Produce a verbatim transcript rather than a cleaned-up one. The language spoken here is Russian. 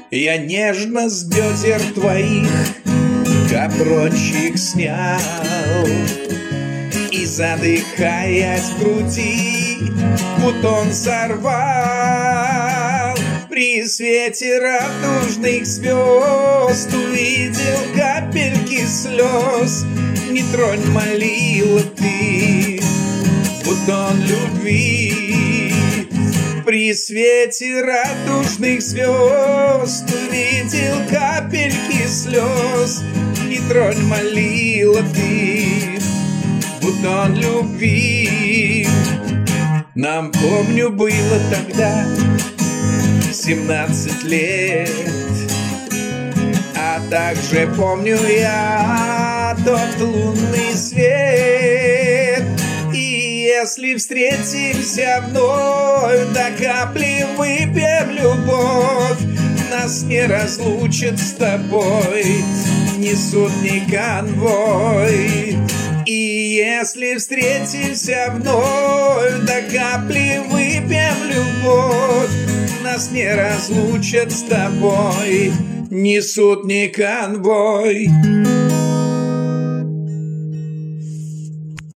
Я нежно с бедер твоих капрочик снял и, задыхаясь в груди, бутон сорвал. При свете радужных звезд увидел капельки слез. Не тронь, молила ты, бутон любви. При свете радужных звезд увидел капельки слез. Не тронь, молила ты, бутон любви. Нам, помню, было тогда семнадцать лет, а также помню я тот лунный свет. И если встретимся вновь, до капли выпьем любовь, нас не разлучат с тобой ни суд, ни конвой. И если встретимся вновь, до капли выпьем любовь, нас не разлучат с тобой ни суд, ни конвой.